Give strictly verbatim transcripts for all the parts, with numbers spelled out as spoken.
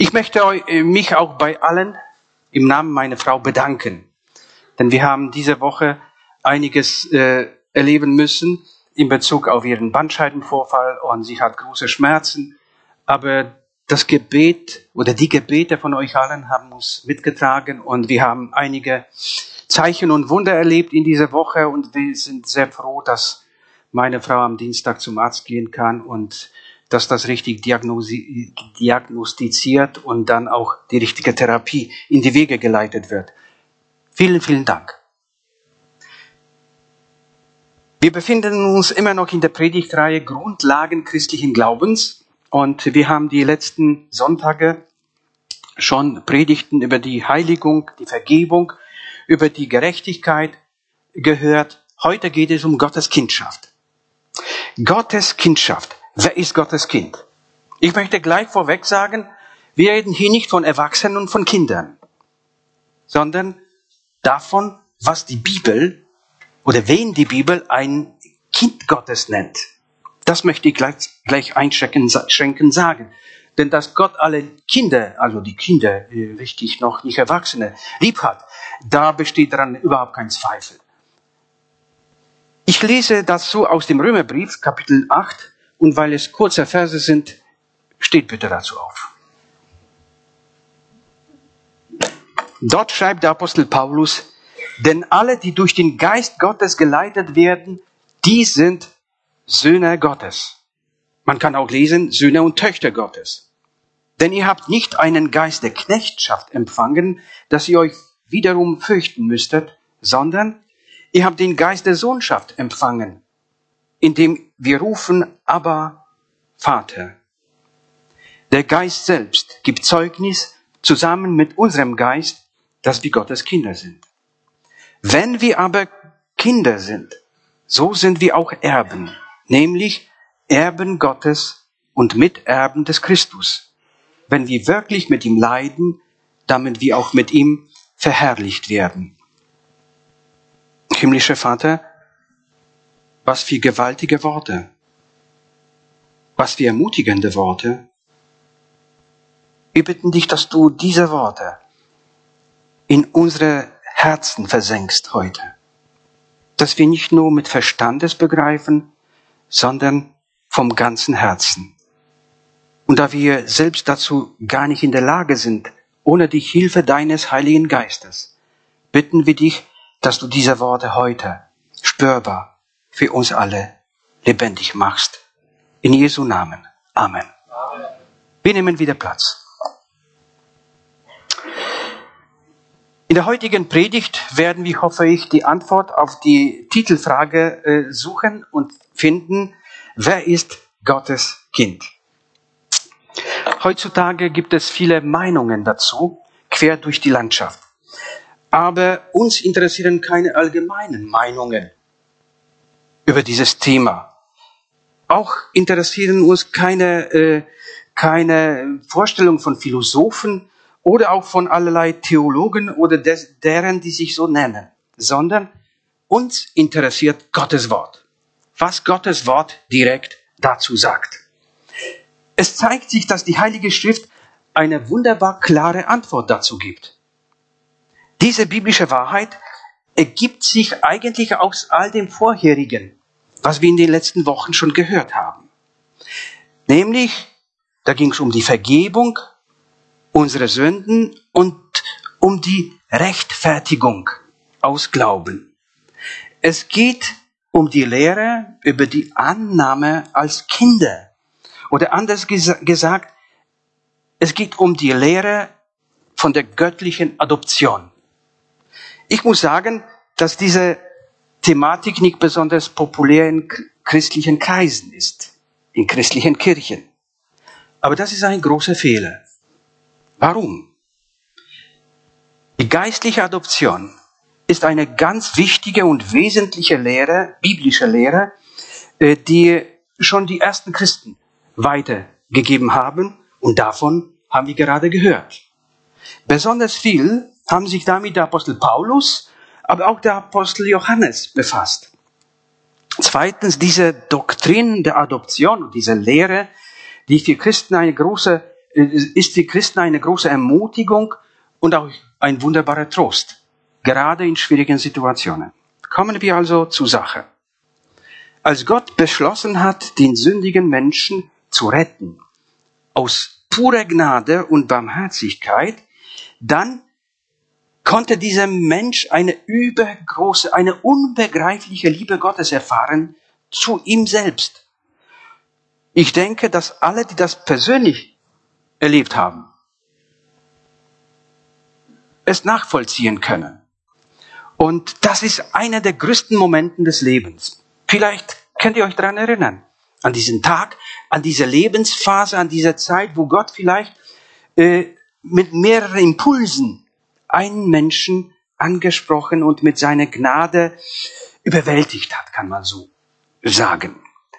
Ich möchte euch, mich auch bei allen im Namen meiner Frau bedanken. Denn wir haben diese Woche einiges äh, erleben müssen in Bezug auf ihren Bandscheibenvorfall und sie hat große Schmerzen. Aber das Gebet oder die Gebete von euch allen haben uns mitgetragen und wir haben einige Zeichen und Wunder erlebt in dieser Woche und wir sind sehr froh, dass meine Frau am Dienstag zum Arzt gehen kann und dass das richtig diagnosi- diagnostiziert und dann auch die richtige Therapie in die Wege geleitet wird. Vielen, vielen Dank. Wir befinden uns immer noch in der Predigtreihe Grundlagen christlichen Glaubens und wir haben die letzten Sonntage schon Predigten über die Heiligung, die Vergebung, über die Gerechtigkeit gehört. Heute geht es um Gottes Kindschaft. Gottes Kindschaft. Wer ist Gottes Kind? Ich möchte gleich vorweg sagen, wir reden hier nicht von Erwachsenen und von Kindern, sondern davon, was die Bibel oder wen die Bibel ein Kind Gottes nennt. Das möchte ich gleich, gleich einschränkend sagen. Denn dass Gott alle Kinder, also die Kinder, richtig noch nicht Erwachsene, lieb hat, da besteht daran überhaupt kein Zweifel. Ich lese dazu aus dem Römerbrief, Kapitel acht, und weil es kurze Verse sind, steht bitte dazu auf. Dort schreibt der Apostel Paulus, denn alle, die durch den Geist Gottes geleitet werden, die sind Söhne Gottes. Man kann auch lesen, Söhne und Töchter Gottes. Denn ihr habt nicht einen Geist der Knechtschaft empfangen, dass ihr euch wiederum fürchten müsstet, sondern ihr habt den Geist der Sohnschaft empfangen, indem wir rufen, Abba, Vater. Der Geist selbst gibt Zeugnis zusammen mit unserem Geist, dass wir Gottes Kinder sind. Wenn wir aber Kinder sind, so sind wir auch Erben, nämlich Erben Gottes und Miterben des Christus, wenn wir wirklich mit ihm leiden, damit wir auch mit ihm verherrlicht werden. Himmlischer Vater, was für gewaltige Worte, was für ermutigende Worte. Wir bitten dich, dass du diese Worte in unsere Herzen versenkst heute, dass wir nicht nur mit Verstandes begreifen, sondern vom ganzen Herzen. Und da wir selbst dazu gar nicht in der Lage sind, ohne die Hilfe deines Heiligen Geistes, bitten wir dich, dass du diese Worte heute spürbar für uns alle lebendig machst. In Jesu Namen. Amen. Amen. Wir nehmen wieder Platz. In der heutigen Predigt werden wir, hoffe ich, die Antwort auf die Titelfrage äh, suchen und finden, wer ist Gottes Kind? Heutzutage gibt es viele Meinungen dazu, quer durch die Landschaft. Aber uns interessieren keine allgemeinen Meinungen über dieses Thema. Auch interessieren uns keine, äh, keine Vorstellung von Philosophen oder auch von allerlei Theologen oder des, deren, die sich so nennen, sondern uns interessiert Gottes Wort. Was Gottes Wort direkt dazu sagt. Es zeigt sich, dass die Heilige Schrift eine wunderbar klare Antwort dazu gibt. Diese biblische Wahrheit ergibt sich eigentlich aus all dem Vorherigen, was wir in den letzten Wochen schon gehört haben. Nämlich, da ging es um die Vergebung unserer Sünden und um die Rechtfertigung aus Glauben. Es geht um die Lehre über die Annahme als Kinder. Oder anders ges- gesagt, es geht um die Lehre von der göttlichen Adoption. Ich muss sagen, dass diese Thematik nicht besonders populär in christlichen Kreisen ist, in christlichen Kirchen. Aber das ist ein großer Fehler. Warum? Die geistliche Adoption ist eine ganz wichtige und wesentliche Lehre, biblische Lehre, die schon die ersten Christen weitergegeben haben und davon haben wir gerade gehört. Besonders viel haben sich damit der Apostel Paulus, aber auch der Apostel Johannes befasst. Zweitens, diese Doktrin der Adoption und diese Lehre, die für Christen eine große ist für Christen eine große Ermutigung und auch ein wunderbarer Trost, gerade in schwierigen Situationen. Kommen wir also zur Sache. Als Gott beschlossen hat, den sündigen Menschen zu retten, aus purer Gnade und Barmherzigkeit, dann konnte dieser Mensch eine übergroße, eine unbegreifliche Liebe Gottes erfahren zu ihm selbst. Ich denke, dass alle, die das persönlich erlebt haben, es nachvollziehen können. Und das ist einer der größten Momente des Lebens. Vielleicht könnt ihr euch daran erinnern, an diesen Tag, an diese Lebensphase, an diese Zeit, wo Gott vielleicht äh, mit mehreren Impulsen einen Menschen angesprochen und mit seiner Gnade überwältigt hat, kann man so sagen.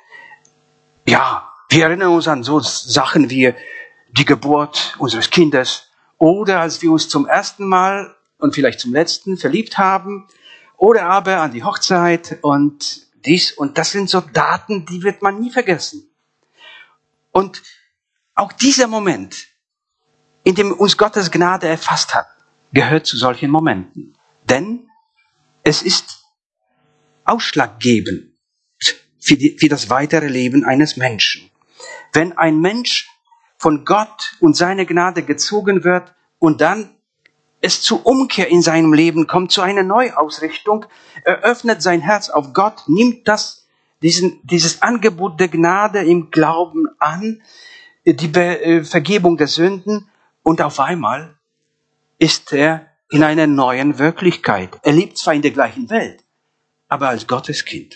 Ja, wir erinnern uns an so Sachen wie die Geburt unseres Kindes oder als wir uns zum ersten Mal und vielleicht zum letzten verliebt haben oder aber an die Hochzeit und dies und das sind so Daten, die wird man nie vergessen. Und auch dieser Moment, in dem uns Gottes Gnade erfasst hat, gehört zu solchen Momenten. Denn es ist ausschlaggebend für, die, für das weitere Leben eines Menschen. Wenn ein Mensch von Gott und seiner Gnade gezogen wird und dann es zur Umkehr in seinem Leben kommt, zu einer Neuausrichtung, er öffnet sein Herz auf Gott, nimmt das, diesen, dieses Angebot der Gnade im Glauben an, die Be- Vergebung der Sünden, und auf einmal ist er in einer neuen Wirklichkeit. Er lebt zwar in der gleichen Welt, aber als Gottes Kind.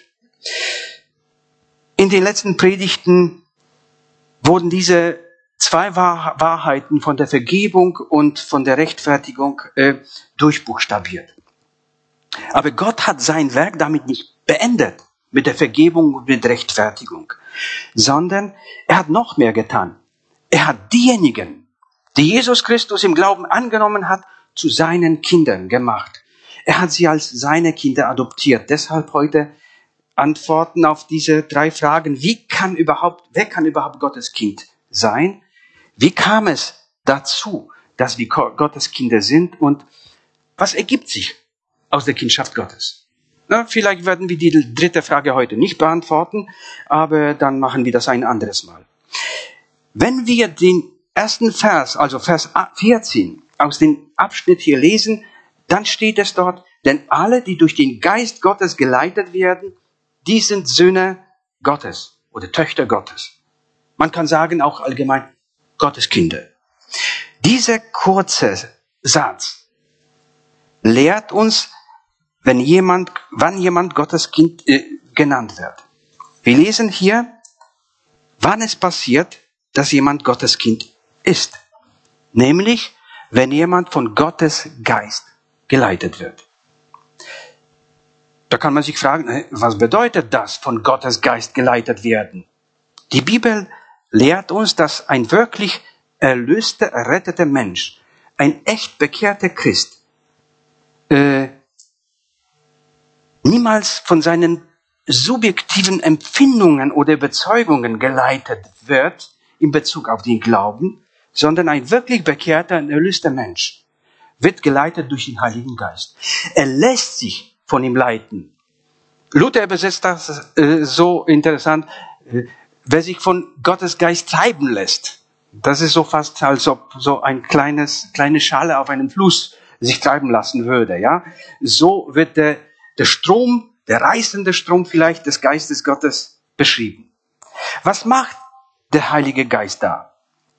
In den letzten Predigten wurden diese zwei Wahrheiten von der Vergebung und von der Rechtfertigung äh, durchbuchstabiert. Aber Gott hat sein Werk damit nicht beendet, mit der Vergebung und mit der Rechtfertigung, sondern er hat noch mehr getan. Er hat diejenigen, die Jesus Christus im Glauben angenommen hat, zu seinen Kindern gemacht. Er hat sie als seine Kinder adoptiert. Deshalb heute Antworten auf diese drei Fragen. Wie kann überhaupt, wer kann überhaupt Gottes Kind sein? Wie kam es dazu, dass wir Gottes Kinder sind? Und was ergibt sich aus der Kindschaft Gottes? Na, vielleicht werden wir die dritte Frage heute nicht beantworten, aber dann machen wir das ein anderes Mal. Wenn wir den ersten Vers, also Vers vierzehn, aus dem Abschnitt hier lesen, dann steht es dort, denn alle, die durch den Geist Gottes geleitet werden, die sind Söhne Gottes oder Töchter Gottes. Man kann sagen auch allgemein Gottes Kinder. Dieser kurze Satz lehrt uns, wenn jemand, wann jemand Gottes Kind äh, genannt wird. Wir lesen hier, wann es passiert, dass jemand Gottes Kind ist. Nämlich, wenn jemand von Gottes Geist geleitet wird. Da kann man sich fragen, was bedeutet das, von Gottes Geist geleitet werden? Die Bibel lehrt uns, dass ein wirklich erlöster, erretteter Mensch, ein echt bekehrter Christ, äh, niemals von seinen subjektiven Empfindungen oder Überzeugungen geleitet wird in Bezug auf den Glauben, sondern ein wirklich bekehrter und erlöster Mensch wird geleitet durch den Heiligen Geist. Er lässt sich von ihm leiten. Luther übersetzt das äh, so interessant, äh, wer sich von Gottes Geist treiben lässt. Das ist so fast, als ob so ein kleines, kleine Schale auf einem Fluss sich treiben lassen würde, ja. So wird der, der Strom, der reißende Strom vielleicht des Geistes Gottes beschrieben. Was macht der Heilige Geist da?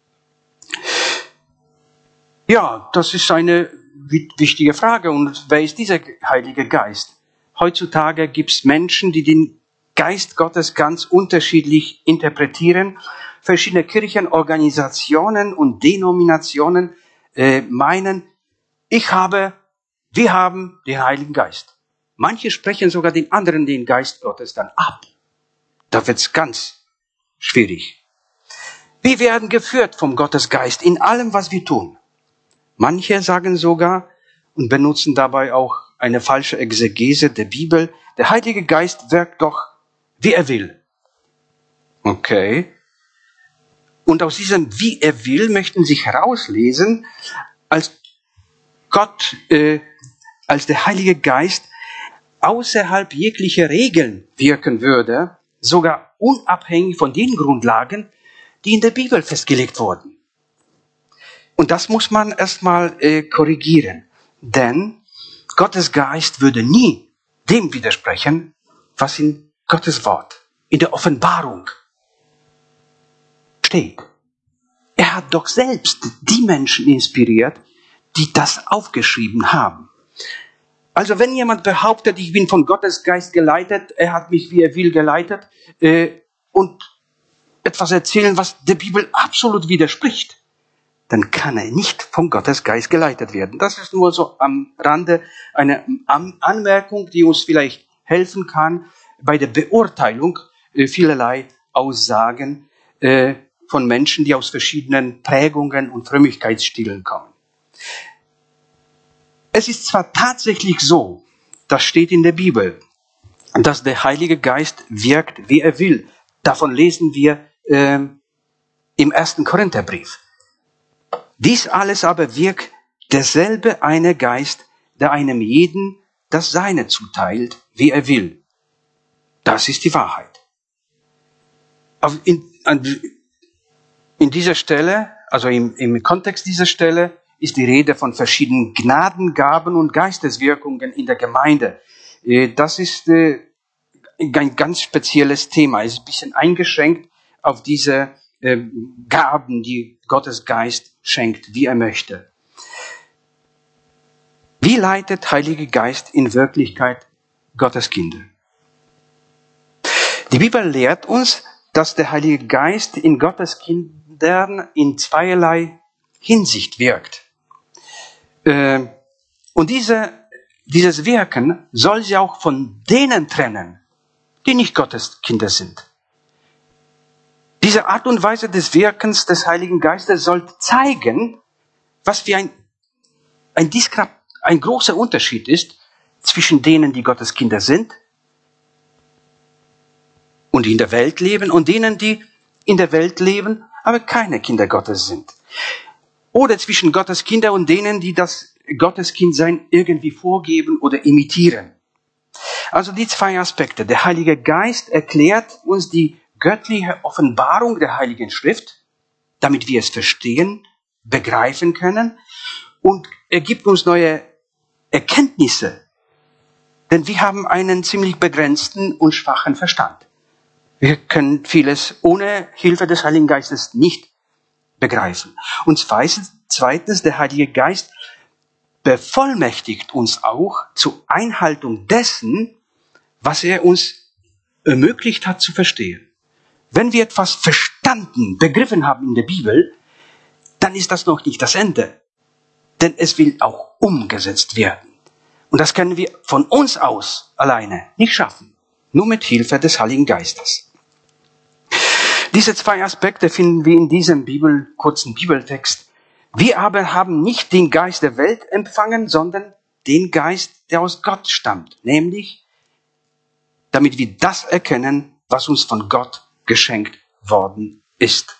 Ja, das ist eine wichtige Frage. Und wer ist dieser Heilige Geist? Heutzutage gibt es Menschen, die den Geist Gottes ganz unterschiedlich interpretieren. Verschiedene Kirchenorganisationen und Denominationen äh, meinen, ich habe, wir haben den Heiligen Geist. Manche sprechen sogar den anderen den Geist Gottes dann ab. Da wird's ganz schwierig. Wir werden geführt vom Gottesgeist in allem, was wir tun. Manche sagen sogar und benutzen dabei auch eine falsche Exegese der Bibel. Der Heilige Geist wirkt doch, wie er will. Okay. Und aus diesem wie er will möchten sich herauslesen, als Gott, äh, als der Heilige Geist außerhalb jeglicher Regeln wirken würde, sogar unabhängig von den Grundlagen, die in der Bibel festgelegt wurden. Und das muss man erstmal äh, korrigieren, denn Gottes Geist würde nie dem widersprechen, was in Gottes Wort, in der Offenbarung steht. Er hat doch selbst die Menschen inspiriert, die das aufgeschrieben haben. Also wenn jemand behauptet, ich bin von Gottes Geist geleitet, er hat mich wie er will geleitet, äh, und etwas erzählen, was der Bibel absolut widerspricht, dann kann er nicht von Gottes Geist geleitet werden. Das ist nur so am Rande eine Anmerkung, die uns vielleicht helfen kann bei der Beurteilung äh, vielerlei Aussagen äh, von Menschen, die aus verschiedenen Prägungen und Frömmigkeitsstilen kommen. Es ist zwar tatsächlich so, das steht in der Bibel, dass der Heilige Geist wirkt, wie er will. Davon lesen wir äh, im ersten Korintherbrief. Dies alles aber wirkt derselbe eine Geist, der einem jeden das Seine zuteilt, wie er will. Das ist die Wahrheit. In, in dieser Stelle, also im, im Kontext dieser Stelle, ist die Rede von verschiedenen Gnadengaben und Geisteswirkungen in der Gemeinde. Das ist ein ganz spezielles Thema. Es ist ein bisschen eingeschränkt auf diese Gaben, die Gottes Geist schenkt, wie er möchte. Wie leitet Heilige Geist in Wirklichkeit Gottes Kinder? Die Bibel lehrt uns, dass der Heilige Geist in Gottes Kindern in zweierlei Hinsicht wirkt. Und diese, dieses Wirken soll sie auch von denen trennen, die nicht Gottes Kinder sind. Diese Art und Weise des Wirkens des Heiligen Geistes soll zeigen, was für ein, ein, Diskra- ein großer Unterschied ist zwischen denen, die Gottes Kinder sind und die in der Welt leben, und denen, die in der Welt leben, aber keine Kinder Gottes sind. Oder zwischen Gottes Kinder und denen, die das Gotteskindsein irgendwie vorgeben oder imitieren. Also die zwei Aspekte. Der Heilige Geist erklärt uns die göttliche Offenbarung der Heiligen Schrift, damit wir es verstehen, begreifen können, und er gibt uns neue Erkenntnisse, denn wir haben einen ziemlich begrenzten und schwachen Verstand. Wir können vieles ohne Hilfe des Heiligen Geistes nicht begreifen. Und zweitens, der Heilige Geist bevollmächtigt uns auch zur Einhaltung dessen, was er uns ermöglicht hat zu verstehen. Wenn wir etwas verstanden, begriffen haben in der Bibel, dann ist das noch nicht das Ende. Denn es will auch umgesetzt werden. Und das können wir von uns aus alleine nicht schaffen. Nur mit Hilfe des Heiligen Geistes. Diese zwei Aspekte finden wir in diesem Bibel, kurzen Bibeltext. Wir aber haben nicht den Geist der Welt empfangen, sondern den Geist, der aus Gott stammt. Nämlich, damit wir das erkennen, was uns von Gott geschenkt worden ist.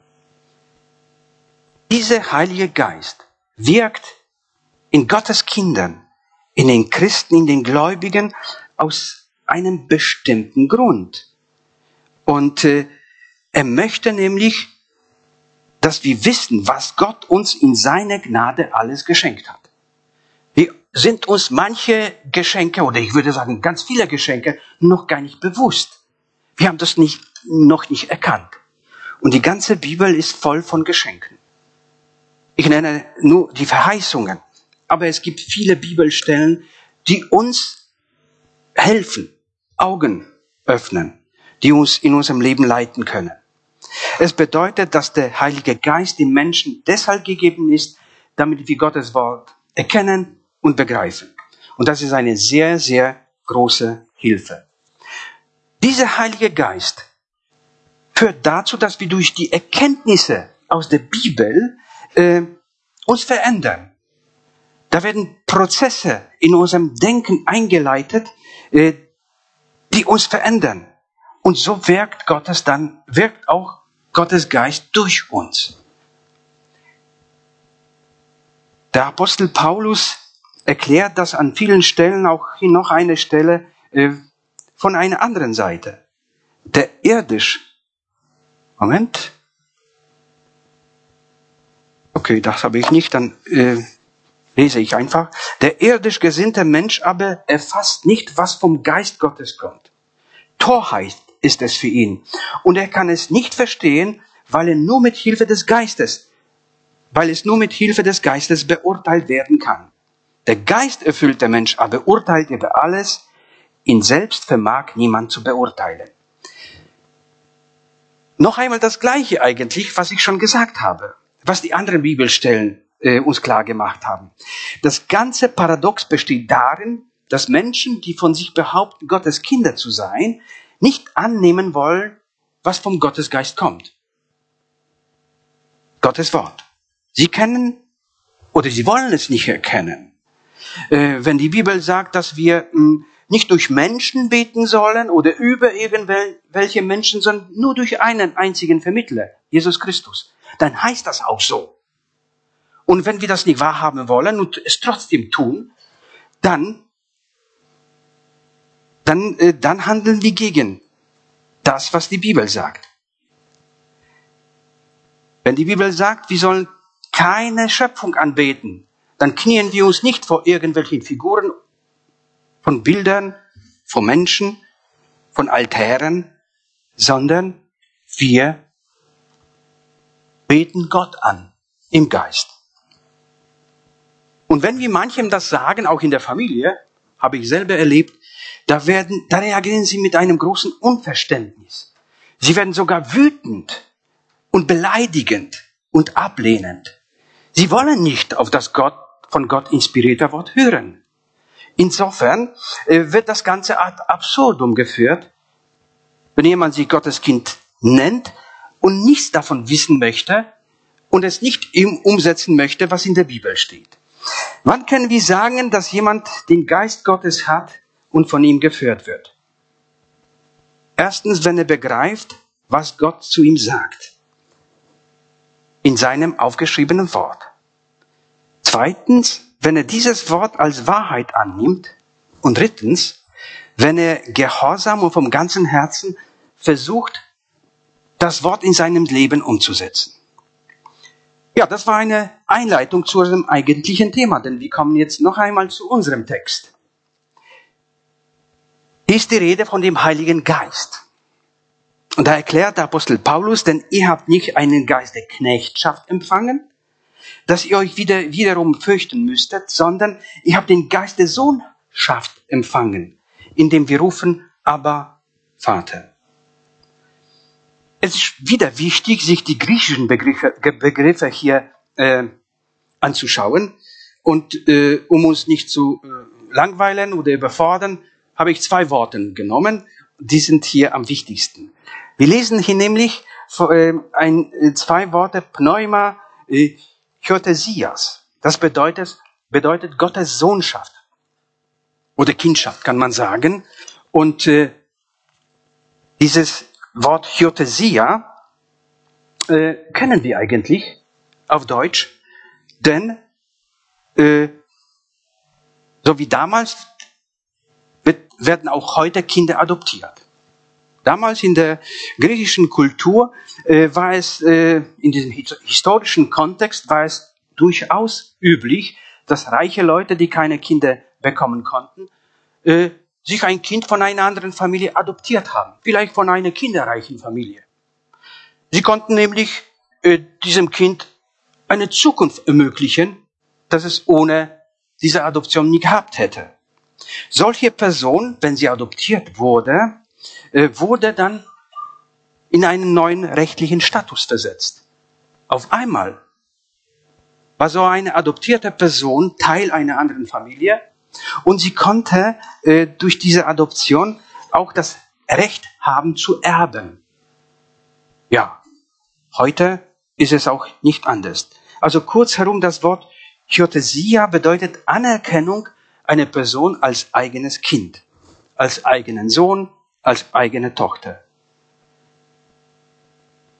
Dieser Heilige Geist wirkt in Gottes Kindern, in den Christen, in den Gläubigen aus einem bestimmten Grund. Und äh, er möchte nämlich, dass wir wissen, was Gott uns in seiner Gnade alles geschenkt hat. Wir sind uns manche Geschenke, oder ich würde sagen ganz viele Geschenke, noch gar nicht bewusst. Wir haben das nicht, noch nicht erkannt. Und die ganze Bibel ist voll von Geschenken. Ich nenne nur die Verheißungen. Aber es gibt viele Bibelstellen, die uns helfen, Augen öffnen, die uns in unserem Leben leiten können. Es bedeutet, dass der Heilige Geist dem Menschen deshalb gegeben ist, damit wir Gottes Wort erkennen und begreifen. Und das ist eine sehr, sehr große Hilfe. Dieser Heilige Geist führt dazu, dass wir durch die Erkenntnisse aus der Bibel äh, uns verändern. Da werden Prozesse in unserem Denken eingeleitet, äh, die uns verändern. Und so wirkt Gottes dann, wirkt auch Gottes Geist durch uns. Der Apostel Paulus erklärt das an vielen Stellen, auch hier noch eine Stelle äh, von einer anderen Seite. Der irdisch, Moment, okay, das habe ich nicht, dann äh, lese ich einfach. Der irdisch gesinnte Mensch aber erfasst nicht, was vom Geist Gottes kommt. Torheit ist es für ihn. Und er kann es nicht verstehen, weil er nur mit Hilfe des Geistes, weil es nur mit Hilfe des Geistes beurteilt werden kann. Der geisterfüllte Mensch aber urteilt über alles, ihn selbst vermag niemand zu beurteilen. Noch einmal das Gleiche eigentlich, was ich schon gesagt habe, was die anderen Bibelstellen äh, uns klar gemacht haben. Das ganze Paradox besteht darin, dass Menschen, die von sich behaupten, Gottes Kinder zu sein, nicht annehmen wollen, was vom Gottesgeist kommt. Gottes Wort. Sie kennen oder sie wollen es nicht erkennen. Äh, wenn die Bibel sagt, dass wir mh, nicht durch Menschen beten sollen oder über irgendwelche Menschen, sondern nur durch einen einzigen Vermittler, Jesus Christus, dann heißt das auch so. Und wenn wir das nicht wahrhaben wollen und es trotzdem tun, dann, dann, äh, dann handeln wir gegen das, was die Bibel sagt. Wenn die Bibel sagt, wir sollen keine Schöpfung anbeten, dann knien wir uns nicht vor irgendwelchen Figuren von Bildern, von Menschen, von Altären, sondern wir beten Gott an im Geist. Und wenn wir manchem das sagen, auch in der Familie, habe ich selber erlebt, da, werden, da reagieren sie mit einem großen Unverständnis. Sie werden sogar wütend und beleidigend und ablehnend. Sie wollen nicht auf das Gott, von Gott inspirierte Wort hören. Insofern äh, wird das Ganze ad absurdum geführt, wenn jemand sich Gottes Kind nennt und nichts davon wissen möchte und es nicht umsetzen möchte, was in der Bibel steht. Wann können wir sagen, dass jemand den Geist Gottes hat und von ihm geführt wird? Erstens, wenn er begreift, was Gott zu ihm sagt. In seinem aufgeschriebenen Wort. Zweitens, wenn er dieses Wort als Wahrheit annimmt. Und drittens, wenn er gehorsam und vom ganzen Herzen versucht, das Wort in seinem Leben umzusetzen. Ja, das war eine Einleitung zu unserem eigentlichen Thema, denn wir kommen jetzt noch einmal zu unserem Text. Hier ist die Rede von dem Heiligen Geist. Und da erklärt der Apostel Paulus, denn ihr habt nicht einen Geist der Knechtschaft empfangen, dass ihr euch wieder, wiederum fürchten müsstet, sondern ihr habt den Geist der Sohnschaft empfangen, indem wir rufen, aber Vater. Es ist wieder wichtig, sich die griechischen Begriffe, Begriffe hier äh, anzuschauen. Und äh, um uns nicht zu äh, langweilen oder überfordern, habe ich zwei Worte genommen. Die sind hier am wichtigsten. Wir lesen hier nämlich äh, ein, äh, zwei Worte, Pneuma, äh, Hyotesias. Das bedeutet, bedeutet Gottes Sohnschaft. Oder Kindschaft, kann man sagen. Und äh, dieses Wort Hyotesia äh, kennen wir eigentlich auf Deutsch, denn äh, so wie damals wird, werden auch heute Kinder adoptiert. Damals in der griechischen Kultur äh, war es, äh, in diesem historischen Kontext war es durchaus üblich, dass reiche Leute, die keine Kinder bekommen konnten, äh, sich ein Kind von einer anderen Familie adoptiert haben. Vielleicht von einer kinderreichen Familie. Sie konnten nämlich äh, diesem Kind eine Zukunft ermöglichen, dass es ohne diese Adoption nie gehabt hätte. Solche Person, wenn sie adoptiert wurde, äh, wurde dann in einen neuen rechtlichen Status versetzt. Auf einmal war so eine adoptierte Person Teil einer anderen Familie und sie konnte äh, durch diese Adoption auch das Recht haben zu erben. Ja, heute ist es auch nicht anders. Also kurz herum, das Wort Hyotesia bedeutet Anerkennung einer Person als eigenes Kind, als eigenen Sohn, als eigene Tochter.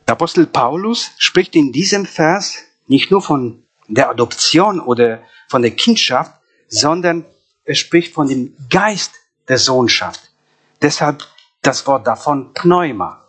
Der Apostel Paulus spricht in diesem Vers nicht nur von der Adoption oder von der Kindschaft, sondern er spricht von dem Geist der Sohnschaft. Deshalb das Wort davon Pneuma.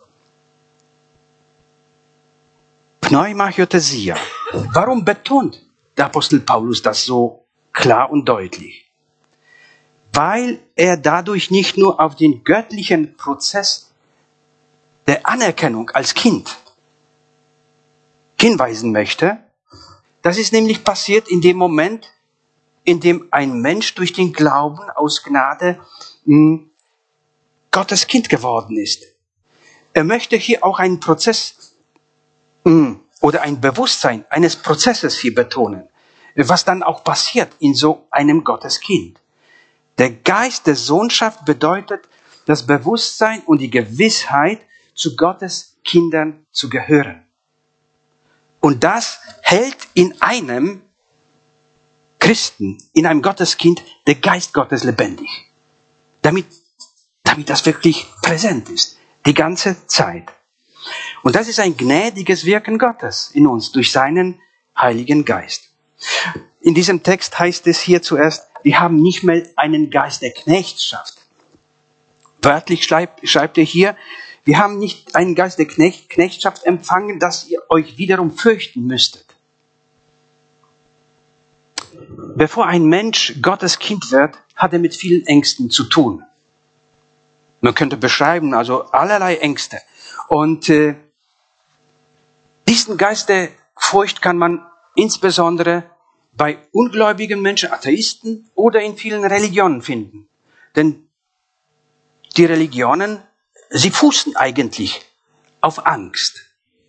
Pneuma Hypothesia. Warum betont der Apostel Paulus das so klar und deutlich? Weil er dadurch nicht nur auf den göttlichen Prozess der Anerkennung als Kind hinweisen möchte. Das ist nämlich passiert in dem Moment, in dem ein Mensch durch den Glauben aus Gnade mh, Gottes Kind geworden ist. Er möchte hier auch einen Prozess mh, oder ein Bewusstsein eines Prozesses hier betonen, was dann auch passiert in so einem Gotteskind. Der Geist der Sohnschaft bedeutet das Bewusstsein und die Gewissheit, zu Gottes Kindern zu gehören. Und das hält in einem Christen, in einem Gotteskind, der Geist Gottes lebendig. Damit, damit das wirklich präsent ist, die ganze Zeit. Und das ist ein gnädiges Wirken Gottes in uns durch seinen Heiligen Geist. In diesem Text heißt es hier zuerst, wir haben nicht mehr einen Geist der Knechtschaft. Wörtlich schreibt, schreibt er hier, wir haben nicht einen Geist der Knecht, Knechtschaft empfangen, dass ihr euch wiederum fürchten müsstet. Bevor ein Mensch Gottes Kind wird, hat er mit vielen Ängsten zu tun. Man könnte beschreiben, also allerlei Ängste. Und äh, diesen Geist der Furcht kann man insbesondere bei ungläubigen Menschen, Atheisten oder in vielen Religionen finden. Denn die Religionen, sie fußen eigentlich auf Angst.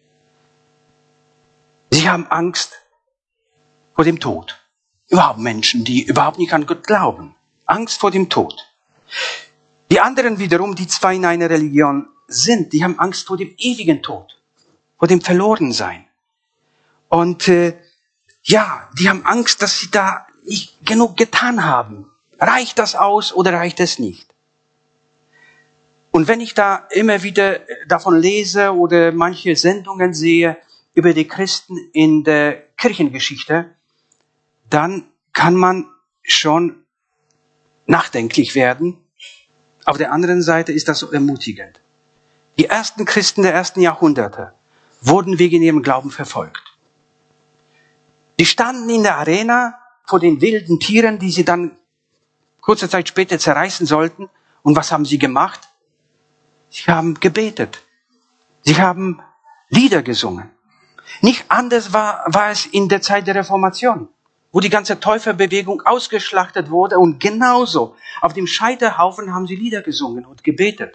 Sie haben Angst vor dem Tod. Überhaupt Menschen, die überhaupt nicht an Gott glauben. Angst vor dem Tod. Die anderen wiederum, die zwar in einer Religion sind, die haben Angst vor dem ewigen Tod. Vor dem Verlorensein. Und äh, ja, die haben Angst, dass sie da nicht genug getan haben. Reicht das aus oder reicht es nicht? Und wenn ich da immer wieder davon lese oder manche Sendungen sehe über die Christen in der Kirchengeschichte, dann kann man schon nachdenklich werden. Auf der anderen Seite ist das so ermutigend. Die ersten Christen der ersten Jahrhunderte wurden wegen ihrem Glauben verfolgt. Die standen in der Arena vor den wilden Tieren, die sie dann kurze Zeit später zerreißen sollten. Und was haben sie gemacht? Sie haben gebetet. Sie haben Lieder gesungen. Nicht anders war, war es in der Zeit der Reformation, wo die ganze Täuferbewegung ausgeschlachtet wurde. Und genauso auf dem Scheiterhaufen haben sie Lieder gesungen und gebetet.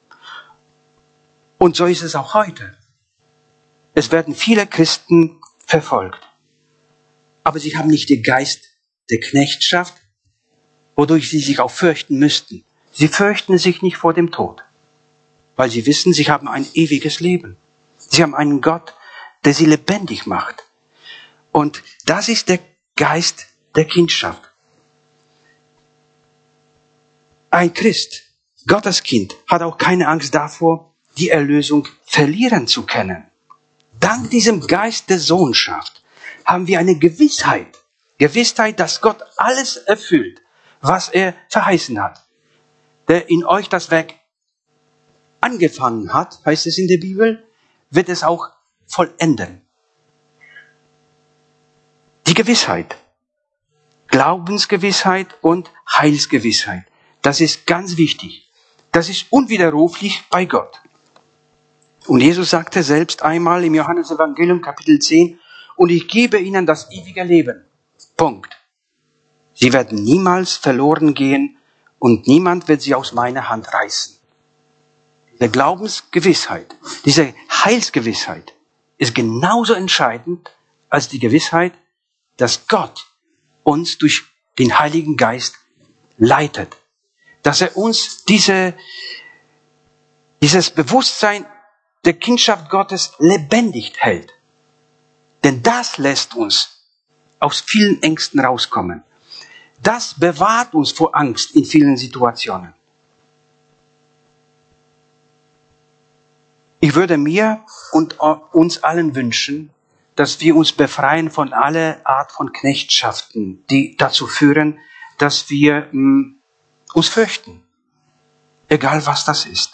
Und so ist es auch heute. Es werden viele Christen verfolgt. Aber sie haben nicht den Geist der Knechtschaft, wodurch sie sich auch fürchten müssten. Sie fürchten sich nicht vor dem Tod, weil sie wissen, sie haben ein ewiges Leben. Sie haben einen Gott, der sie lebendig macht. Und das ist der Geist der Kindschaft. Ein Christ, Gottes Kind, hat auch keine Angst davor, die Erlösung verlieren zu können. Dank diesem Geist der Sohnschaft haben wir eine Gewissheit. Gewissheit, dass Gott alles erfüllt, was er verheißen hat. Der in euch das Werk angefangen hat, heißt es in der Bibel, wird es auch vollenden. Die Gewissheit. Glaubensgewissheit und Heilsgewissheit. Das ist ganz wichtig. Das ist unwiderruflich bei Gott. Und Jesus sagte selbst einmal im Johannesevangelium Kapitel zehn, und ich gebe ihnen das ewige Leben. Punkt. Sie werden niemals verloren gehen und niemand wird sie aus meiner Hand reißen. Die Glaubensgewissheit, diese Heilsgewissheit ist genauso entscheidend als die Gewissheit, dass Gott uns durch den Heiligen Geist leitet. Dass er uns diese, dieses Bewusstsein der Kindschaft Gottes lebendig hält. Denn das lässt uns aus vielen Ängsten rauskommen. Das bewahrt uns vor Angst in vielen Situationen. Ich würde mir und uns allen wünschen, dass wir uns befreien von aller Art von Knechtschaften, die dazu führen, dass wir mh, uns fürchten. Egal was das ist.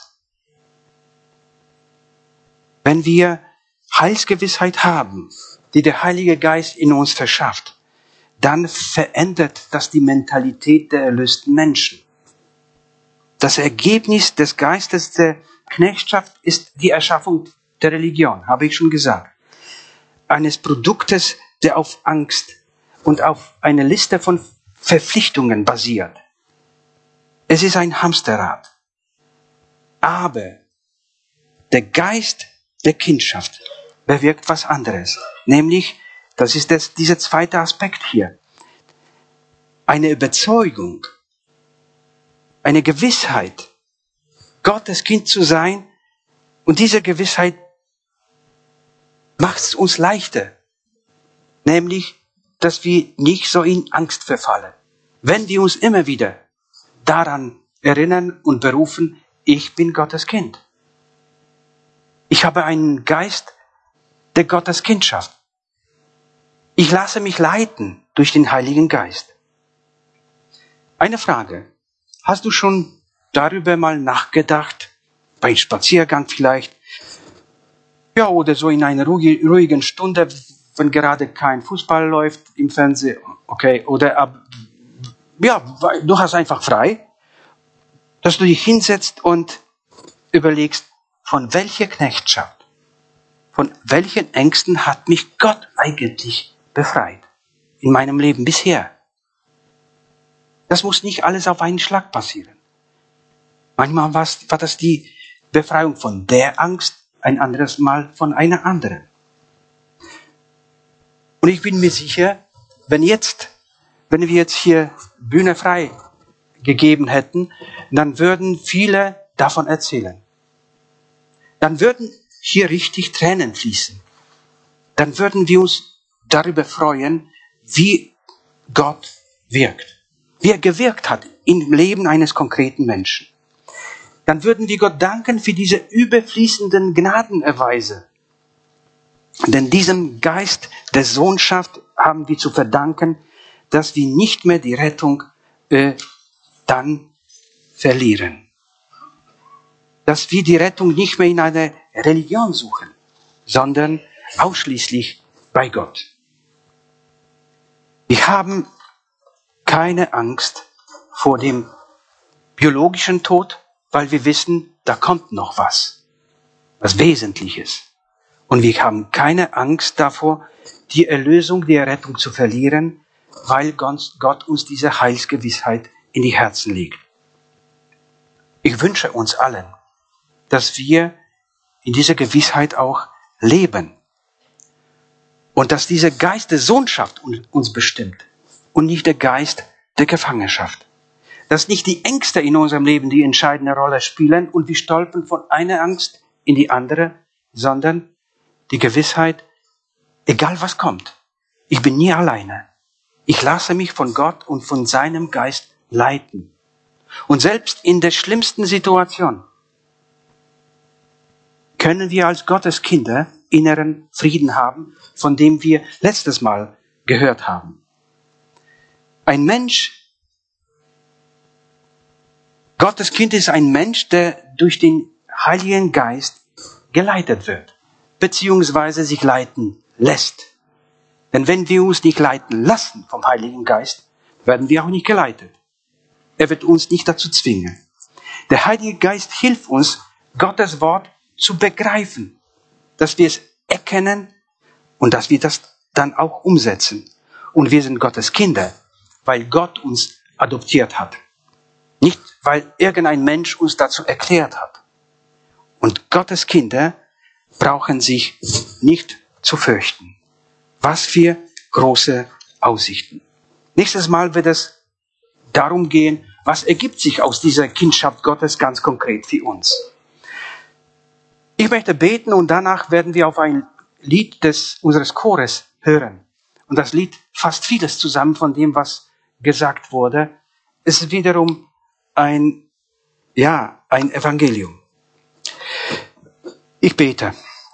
Wenn wir Heilsgewissheit haben, die der Heilige Geist in uns verschafft, dann verändert das die Mentalität der erlösten Menschen. Das Ergebnis des Geistes der Knechtschaft ist die Erschaffung der Religion, habe ich schon gesagt. Eines Produktes, der auf Angst und auf eine Liste von Verpflichtungen basiert. Es ist ein Hamsterrad. Aber der Geist der Kindschaft bewirkt was anderes. Nämlich, das ist das, dieser zweite Aspekt hier. Eine Überzeugung, eine Gewissheit, Gottes Kind zu sein. Und diese Gewissheit macht es uns leichter. Nämlich, dass wir nicht so in Angst verfallen. Wenn wir uns immer wieder daran erinnern und berufen, ich bin Gottes Kind. Ich habe einen Geist der Gottes Kindschaft. Ich lasse mich leiten durch den Heiligen Geist. Eine Frage. Hast du schon darüber mal nachgedacht, bei Spaziergang vielleicht, ja, oder so in einer ruhigen Stunde, wenn gerade kein Fußball läuft im Fernsehen, okay, oder ab, ja, du hast einfach frei, dass du dich hinsetzt und überlegst, von welcher Knechtschaft, von welchen Ängsten hat mich Gott eigentlich befreit in meinem Leben bisher. Das muss nicht alles auf einen Schlag passieren. Manchmal war das die Befreiung von der Angst, ein anderes Mal von einer anderen. Und ich bin mir sicher, wenn jetzt, wenn wir jetzt hier Bühne frei gegeben hätten, dann würden viele davon erzählen. Dann würden hier richtig Tränen fließen. Dann würden wir uns darüber freuen, wie Gott wirkt. Wie er gewirkt hat im Leben eines konkreten Menschen. Dann würden wir Gott danken für diese überfließenden Gnadenerweise. Denn diesem Geist der Sohnschaft haben wir zu verdanken, dass wir nicht mehr die Rettung äh, dann verlieren. Dass wir die Rettung nicht mehr in einer Religion suchen, sondern ausschließlich bei Gott. Wir haben keine Angst vor dem biologischen Tod, weil wir wissen, da kommt noch was, was Wesentliches. Und wir haben keine Angst davor, die Erlösung, die Errettung zu verlieren, weil Gott uns diese Heilsgewissheit in die Herzen legt. Ich wünsche uns allen, dass wir in dieser Gewissheit auch leben. Und dass dieser Geist der Sohnschaft uns bestimmt und nicht der Geist der Gefangenschaft. Dass nicht die Ängste in unserem Leben die entscheidende Rolle spielen und wir stolpern von einer Angst in die andere, sondern die Gewissheit, egal was kommt, ich bin nie alleine. Ich lasse mich von Gott und von seinem Geist leiten. Und selbst in der schlimmsten Situation können wir als Gottes Kinder inneren Frieden haben, von dem wir letztes Mal gehört haben. Ein Mensch, Gottes Kind ist ein Mensch, der durch den Heiligen Geist geleitet wird, beziehungsweise sich leiten lässt. Denn wenn wir uns nicht leiten lassen vom Heiligen Geist, werden wir auch nicht geleitet. Er wird uns nicht dazu zwingen. Der Heilige Geist hilft uns, Gottes Wort zu begreifen, dass wir es erkennen und dass wir das dann auch umsetzen. Und wir sind Gottes Kinder, weil Gott uns adoptiert hat. Nicht, weil irgendein Mensch uns dazu erklärt hat. Und Gottes Kinder brauchen sich nicht zu fürchten. Was für große Aussichten. Nächstes Mal wird es darum gehen, was ergibt sich aus dieser Kindschaft Gottes ganz konkret für uns. Ich möchte beten und danach werden wir auf ein Lied des, unseres Chores hören. Und das Lied fasst vieles zusammen von dem, was gesagt wurde. Es ist wiederum ein, ja, ein Evangelium. Ich bete.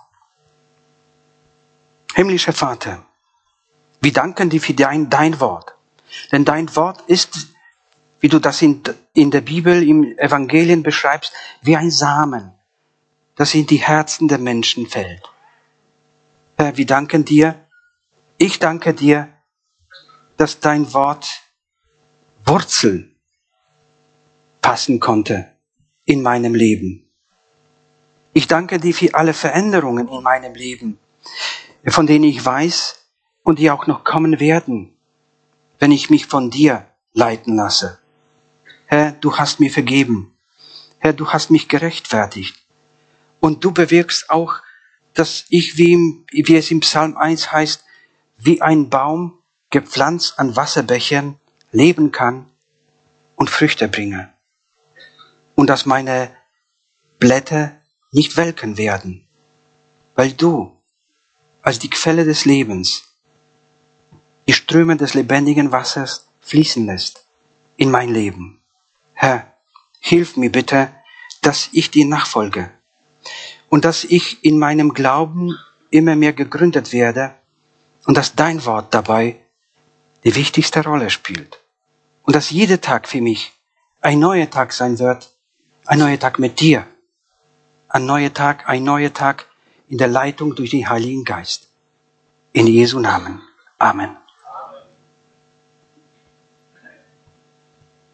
Himmlischer Vater, wir danken dir für dein, dein Wort. Denn dein Wort ist, wie du das in, in der Bibel, im Evangelien beschreibst, wie ein Samen, das in die Herzen der Menschen fällt. Herr, wir danken dir. Ich danke dir, dass dein Wort Wurzel fassen konnte in meinem Leben. Ich danke dir für alle Veränderungen in meinem Leben, von denen ich weiß und die auch noch kommen werden, wenn ich mich von dir leiten lasse. Herr, du hast mir vergeben. Herr, du hast mich gerechtfertigt. Und du bewirkst auch, dass ich, wie, im, wie es im Psalm eins heißt, wie ein Baum gepflanzt an Wasserbächen leben kann und Früchte bringe. Und dass meine Blätter nicht welken werden, weil du als die Quelle des Lebens die Ströme des lebendigen Wassers fließen lässt in mein Leben. Herr, hilf mir bitte, dass ich dir nachfolge und dass ich in meinem Glauben immer mehr gegründet werde und dass dein Wort dabei die wichtigste Rolle spielt. Und dass jeder Tag für mich ein neuer Tag sein wird, ein neuer Tag mit dir, ein neuer Tag, ein neuer Tag in der Leitung durch den Heiligen Geist. In Jesu Namen. Amen.